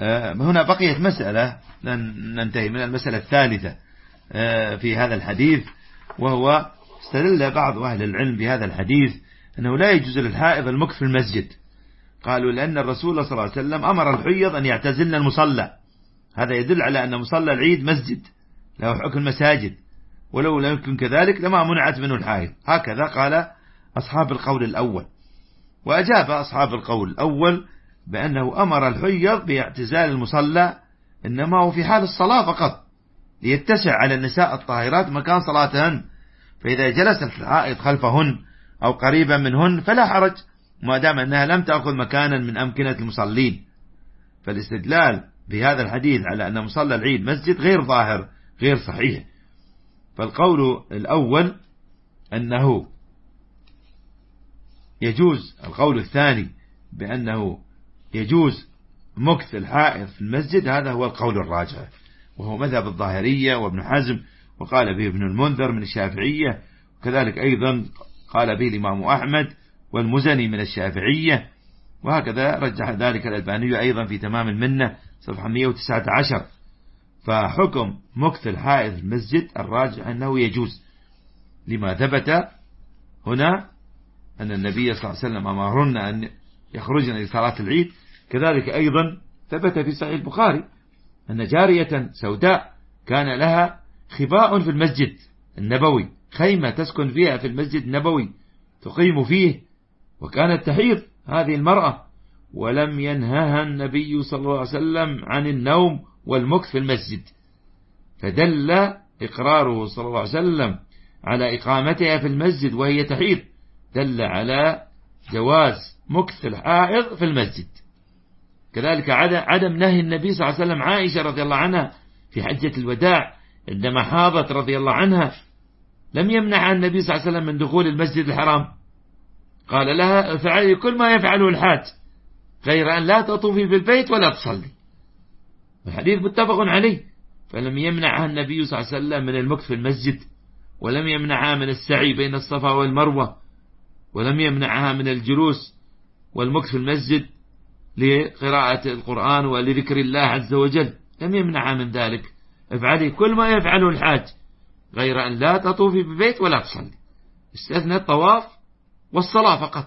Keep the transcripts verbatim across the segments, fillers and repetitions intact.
هنا بقيت مسألة لن ننتهي من المسألة الثالثة في هذا الحديث، وهو استدل بعض أهل العلم بهذا الحديث أنه لا يجوز للحائض المكث في المسجد. قالوا لأن الرسول صلى الله عليه وسلم أمر الحيض أن يعتزلن المصلى، هذا يدل على أن مصلى العيد مسجد له حكم المساجد، ولو لم يكن كذلك لما منعت منه الحائض. هكذا قال أصحاب القول الأول. وأجاب أصحاب القول الأول بأنه أمر الحيض باعتزال المصلى إنما هو في حال الصلاة فقط، ليتسع على النساء الطاهرات مكان صلاتهن، فإذا جلس الحائض خلفهن أو قريبا منهن فلا حرج، ما دام أنها لم تأخذ مكانا من أمكنة المصلين. فالاستدلال بهذا الحديث على أن مصلى العيد مسجد غير ظاهر، غير صحيح. فالقول الأول أنه يجوز، القول الثاني بأنه يجوز مكث الحائض في المسجد، هذا هو القول الراجح، وهو مذهب الظاهرية وابن حزم، وقال به ابن المنذر من الشافعية، وكذلك أيضا قال به الإمام أحمد والمزني من الشافعية، وهكذا رجح ذلك الألباني أيضا في تمام المنة صفحة مئة وتسعة عشر. فحكم مكث الحائض في المسجد الراجح أنه يجوز، لما ثبت هنا أن النبي صلى الله عليه وسلم أمرهن أن يخرجن لصلاة العيد. كذلك أيضا ثبت في صحيح البخاري أن جارية سوداء كان لها خباء في المسجد النبوي، خيمة تسكن فيها في المسجد النبوي تقيم فيه، وكانت تحيض هذه المرأة، ولم ينهها النبي صلى الله عليه وسلم عن النوم والمكث في المسجد، فدل إقراره صلى الله عليه وسلم على إقامتها في المسجد وهي تحيض دل على جواز مكث الحائض في المسجد. كذلك عدم نهي النبي صلى الله عليه وسلم عائشة رضي الله عنها في حجة الوداع عندما حاضت رضي الله عنها، لم يمنع النبي صلى الله عليه وسلم من دخول المسجد الحرام، قال لها فعلي كل ما يفعله الحاج غير أن لا تطوفي في البيت ولا تصلي. الحديث متفق عليه. فلم يمنعها النبي صلى الله عليه وسلم من المكث في المسجد، ولم يمنعها من السعي بين الصفا والمروة، ولم يمنعها من الجلوس والمكث في المسجد لقراءة القرآن ولذكر الله عز وجل، لم يمنعها من ذلك. افعلي كل ما يفعله الحاج غير أن لا تطوفي بالبيت ولا تصلي، استثنى الطواف والصلاة فقط.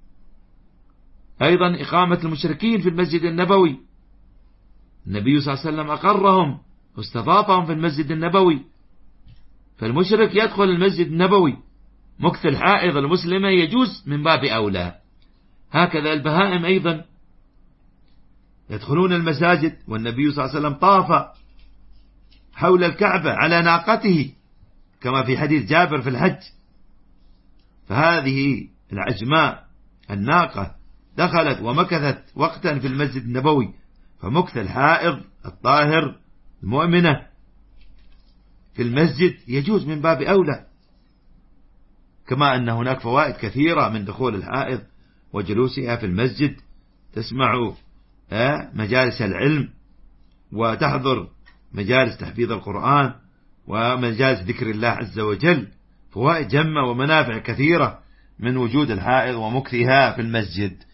أيضا إقامة المشركين في المسجد النبوي، النبي صلى الله عليه وسلم أقرهم واستضافهم في المسجد النبوي، فالمشرك يدخل المسجد النبوي، مكث الحائض المسلمة يجوز من باب أولى. هكذا البهائم أيضا يدخلون المساجد، والنبي صلى الله عليه وسلم طاف حول الكعبة على ناقته كما في حديث جابر في الحج. فهذه العجماء الناقة دخلت ومكثت وقتا في المسجد النبوي، فمكث الحائض الطاهر المؤمنة في المسجد يجوز من باب أولى، كما أن هناك فوائد كثيرة من دخول الحائض وجلوسها في المسجد، تسمع مجالس العلم وتحضر مجالس تحفيظ القرآن ومجالس ذكر الله عز وجل، فوائد جمة ومنافع كثيرة من وجود الحائض ومكثها في المسجد.